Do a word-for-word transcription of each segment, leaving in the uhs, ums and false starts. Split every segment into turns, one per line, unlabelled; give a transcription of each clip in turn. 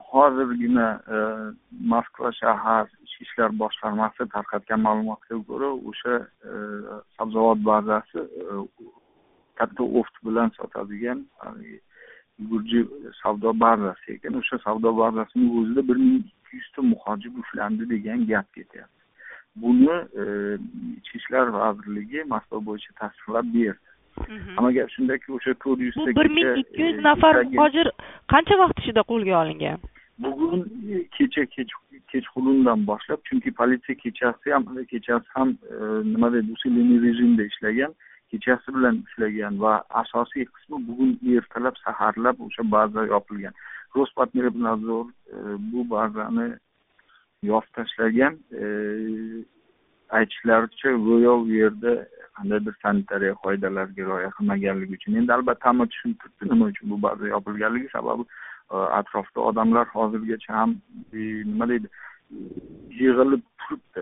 hozirgina Moskva shahar ichki ishlar boshqarmasi tarqatgan ma'lumotga ko'ra o'sha sabzavot bazasi katta oft bilan sotadigan yugurji savdo bazasi ekan. O'sha savdo bazasining o'zida bir ming ikki yuzta muhojir ushlandi degan gap ketyapti. Buni Ichki ishlar vazirligi Moskva bo'yicha tasdiqlab berdi. Ammo gap shundaki, o'sha to'rt yuz ta
bir ming ikki yuz nafar muhojir qancha vaqt ichida qo'lga olingan?
Bugun kecha kechqurundan boshlab, chunki politsiya kechasi ham kechasi ham nima deydi, usiliy rejimda ishlagan, kechasi bilan ishlagan va asosiy qismi bugun ertalab saharlab o'sha baza yopilgan. Rospotrebnadzor bu bazani yopib tashlagan. Aytishlaricha, go'yo u yerda qandaydir sanitariya qoidalariga rioya qilmaganligi uchun. Endi albatta hamma tushuntirdi nima uchun bu baza yopilganligi, sababi atrofda odamlar hozirgacha ham nima deydi, yig'ilib turibdi.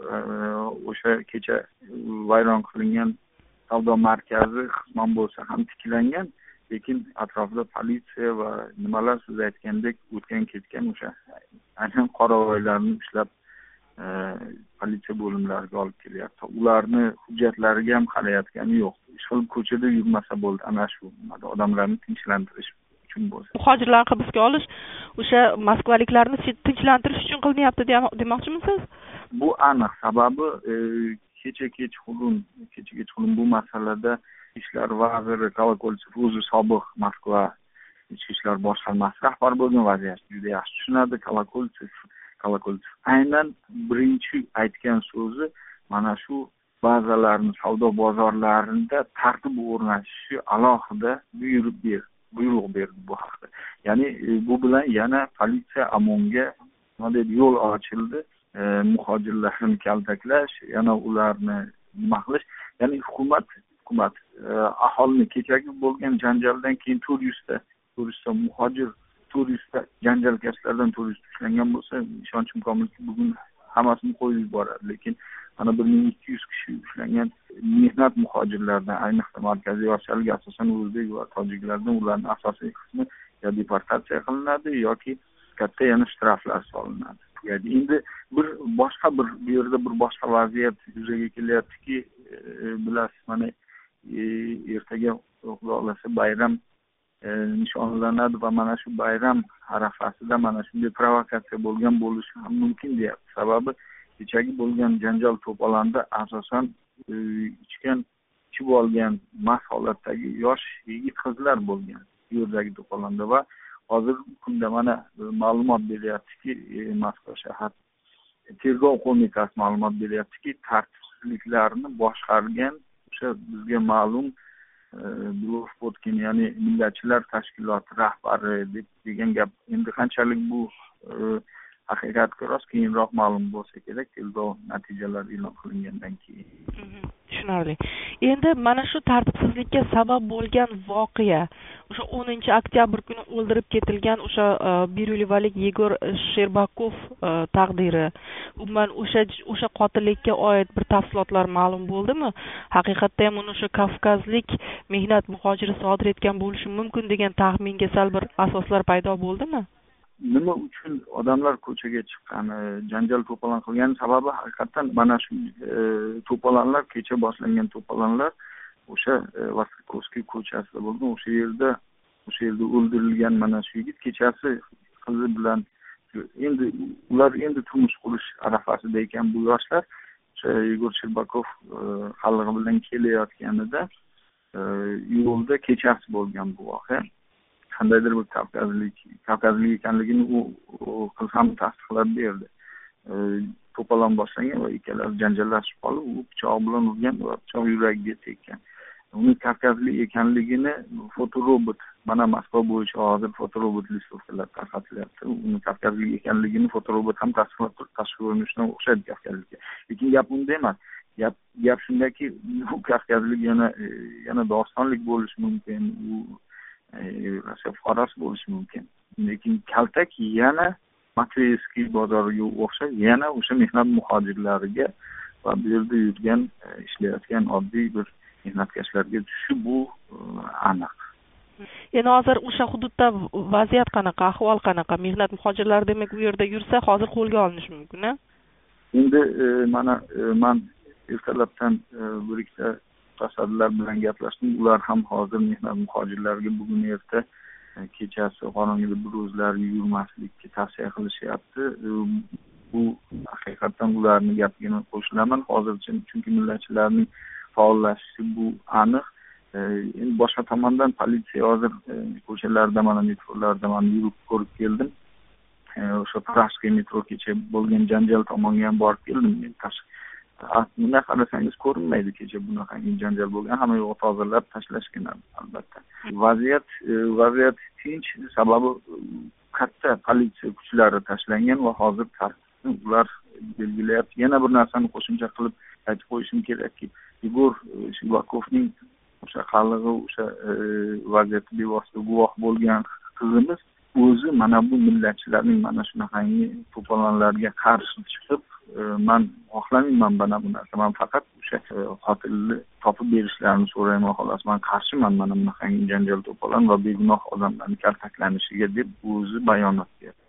O'sha kecha vayron qilingan savdo markazi qisman bo'lsa ham tiklangan, lekin atrofda politsiya va nimalar siz aytgandek o'tgan ketgan o'sha aynan qoravoylarni ushlab politsiya bo'limlariga olib kelyapti. Ularni hujjatlariga ham qarayotgani yo'q. Ishqilib ko'chada yurmasa bo'ldi, ana shu odamlarni tinchlantirish uchun bo'lsa.
Muhojirlarni hibsga olish o'sha moskvaliklarni tinchlantirish uchun qilinyapti demoqchimisiz?
Bu aniq. Sababi kecha kechqurun, kecha kechqurun bu masalada ishlar vaziri Kolokoltsev o'zi sobiq Moskva ichki ishlar boshqarmasi rahbari bo'lgan, vaziyatni juda yaxshi tushunadi. Kolokoltsev Kolokoltsev aynan birinchi aytgan so'zi mana shu bazalarni, savdo bozorlarida tartib o'rnatishni alohida buyurib berdi, buyruq berdi bu haqda. Ya'ni bu bilan yana politsiya amonga nima deydi, yo'l ochildi. Muhojirlarni kaltaklash, yana ularni nima qilish, ya'ni hukumat hukumat aholini kechagi bo'lgan janjaldan keyin to'rt yuz ta muhojir, to'rt yuz ta janjalkashlardan to'rt yuz ta ushlangan bo'lsa, ishonchim komilki bugun hammasini qo'yib yuboradi. Lekin mana bir ming ikki yuz kishi ushlangan mehnat muhojirlardan, ayniqsa Markaziy Osiyolik, asosan o'zbek va tojiklardan, ularning asosiy qismi yo deportatsiya qilinadi yoki katta yana shtraflar solinadi. Endi bir boshqa bir bu yerda bir boshqa vaziyat yuzaga kelyaptiki, bilasiz, mana ertaga Xudo xolasa bayram nishonlanadi va mana shu bayram arafasida mana shunday provokatsiya bo'lgan bo'lishi ham mumkin deyapti. Sababi kechagi bo'lgan janjal to'polonda asosan ichgan ichib olgan mast holatdagi yosh yigit qizlar bo'lgan bu yerdagi to'polonda va hozir kunda mana ma'lumot beryaptiki, Moskva shahar tergov qo'mitasi ma'lumot beryaptiki, tartibsizliklarni boshqargan o'sha bizga ma'lum Blofotkin, ya'ni millatchilar tashkiloti rahbari deb degan gap. Endi qanchalik bu haqiqatga rost keyinroq ma'lum bo'lsa kerak, tergov natijalari e'lon qilingandan keyin.
Tushunarli. Endi mana shu tartibsizlikka sabab bo'lgan voqea, o'sha o'ninchi oktyabr kuni o'ldirib ketilgan o'sha birulivalik Yegor Sherbakov taqdiri, umuman o'sha o'sha qotillikka oid bir tafsilotlar ma'lum bo'ldimi? Haqiqatda ham uni o'sha kavkazlik mehnat muhojiri sodir etgan bo'lishi mumkin degan taxminga sal bir asoslar paydo bo'ldimi?
Nima uchun odamlar ko'chaga chiqqani, janjal to'polon qilgani sababi haqiqatan mana shu to'polonlar, kecha boshlangan to'polonlar o'sha Vaskoskiy ko'chasida bo'lgan. O'sha yerda o'sha yerda o'ldirilgan mana shu yigit kechasi qizi bilan endi ular endi turmush qurish arafasida ekan bu yoshlar. O'sha Yegor Sherbakov xalqi bilan kelayotganida yo'lda kechasi bo'lgan bu voqea. Qandaydir bir kavkazlik, kavkazlik ekanligini u qiz ham tasdiqlab berdi. To'polon boshlangan va ikkalasi janjallashib qolib, u pichoq bilan urgan va pichoq yuragiga tekkan. Uni kavkazlik ekanligini fotorobot, mana Moskva bo'yicha hozir fotorobot listovkalar tarqatilyapti. Uni kavkazlik ekanligini fotorobot ham tasdiqlab turib, tashqi ko'rinishdan o'xshaydi kavkazlikka. Lekin gap unda emas. Gap gap shundaki, bu kavkazlik yana yana dostonlik bo'lishi mumkin. U Rossiya fuqarosi bo'lishi mumkin. Lekin kaltak yana Matveyevskiy bozoriga o'xshab, yana o'sha mehnat muhojirlariga va bu yerda yurgan, ishlayotgan oddiy bir mehnatkashlarga tushishi bu aniq.
endi hozir o'sha hududda vaziyat qanaqa, ahvol qanaqa? Mehnat muhojirlari demak u yerda yursa hozir qo'lga olinishi mumkin-a?
Endi mana man ertalabdan bir ikkita mutasaddilar bilan gaplashdim. Ular ham hozir mehnat muhojirlariga bugun erta kechasi qorong'ida bir o'zlari yurmaslikka tavsiya qilishyapti. Bu haqiqatan ularning gapiga qo'shilaman hozircha, chunki millatchilarning faollashishi bu aniq. Endi boshqa tomondan politsiya hozir ko'chalarda, mana metrolarda man yurib ko'rib keldim. O'sha Piraskaya metro kecha bo'lgan janjal tomonga ham borib keldim. Buni qarasangiz ko'rinmaydi kecha bunaqa janjal bo'lgan. Hamma yo'q tozalab tashlashgan albatta. Vaziyat vaziyat tinch, sababi katta politsiya kuchlari tashlangan va hozir tartibni ular belgilayapti. Yana bir narsani qo'shimcha qilib aytib qo'yishim kerakki, Igor Shirbakovning o'sha qalig'i, o'sha vaziyatga bevosita guvoh bo'lgan qizimiz o'zi mana bu millatchilarning mana shunaqangi to'polonlarga qarshi chiqib, men xohlamayman mana bu narsa. Men faqat o'sha qotilni topib berishlarini so'rayman xolos. Men qarshiman mana bunaqangi janjal to'polon va begunoh odamlarning kaltaklanishiga deb o'zi bayonot berdi.